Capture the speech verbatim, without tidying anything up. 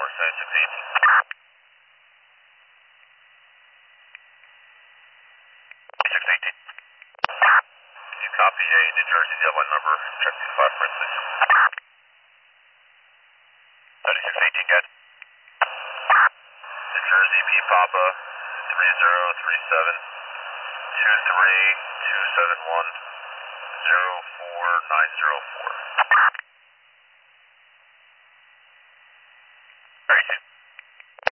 Tower, seventy-six eighteen. seventy-six eighteen. Can you copy a New Jersey, do you have my number? Check two five for instance. seventy-six eighteen, good. New Jersey, P Papa, three zero three seven, two three two seven one, zero four nine zero four.